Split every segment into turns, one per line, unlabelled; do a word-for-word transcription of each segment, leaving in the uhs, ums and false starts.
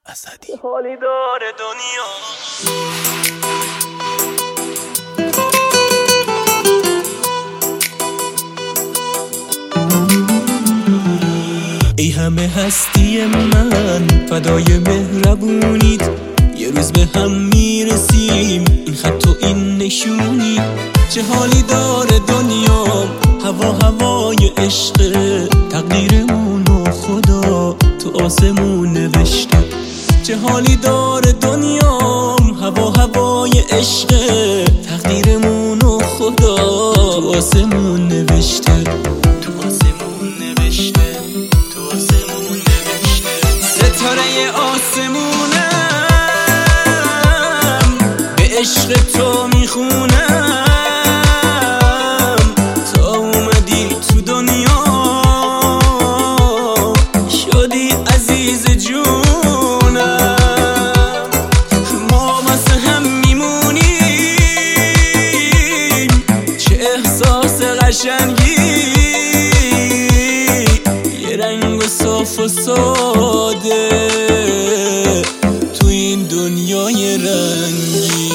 اسدی. حالی داره دنیا. ای همه هستی من فدای مهربونید، یه روز به هم میرسیم این خط و این نشونی. چه حالی داره دنیا، هوا هوای عشق، تقدیرمون و خدا تو آسمون نوشته. چه حالی داره دنیا، هوا هوای عشق، تقدیرمون و خدا تو آسمون نوشته. تو آسمون نوشته، تو آسمون نوشته. ستاره آسمونم به عشق تو میخونم، تا اومدی تو دنیا شدی عزیز جونم. ما واسه هم میمونیم، چه احساس قشنگی، یه رنگ و صاف و ساده تو این دنیای رنگی.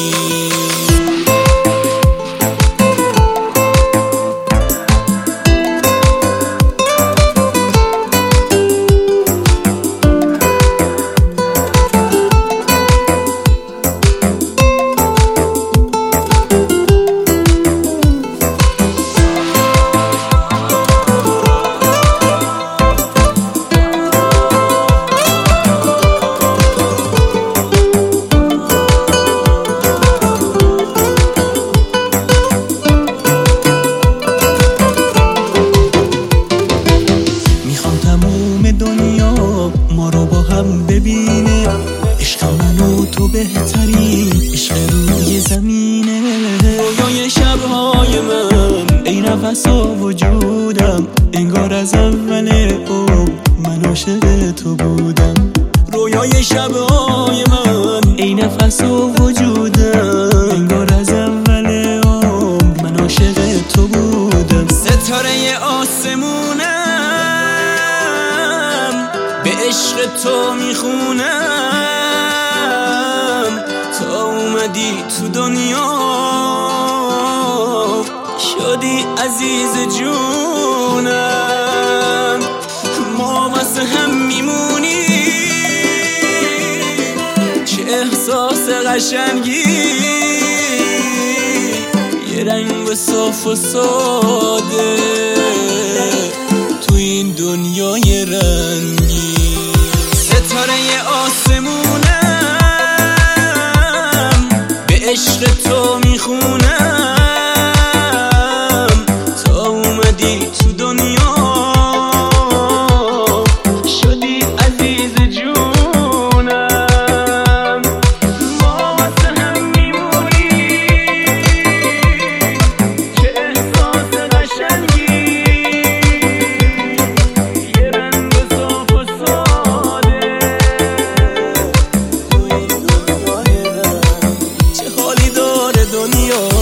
دنیا ما رو با هم ببینه، عشق من و تو بهترین عشق روی زمینه. رویای شبهای من ای نفس و وجودم، انگار از اول عمر من عاشق تو بودم. رویای شبهای من ای نفس و وجودم، انگار از اول عمر من عاشق تو بودم. ستاره آسمونم به عشق تو میخونم، تا اومدی تو دنیا شدی عزیز جونم. ما واسه هم میمونیم، چه احساس قشنگی، یه رنگ و صاف و ساده تو این دنیای رنگی. ستاره آسمونم به عشق تو میخونم، تا اومدی تو دنیا شدی عزیز جونم. ما واسه هم میمونیم، چه احساس قشنگی، یه رنگ صاف و ساده تو این دنیای رنگ. چه حالی داره دنیا،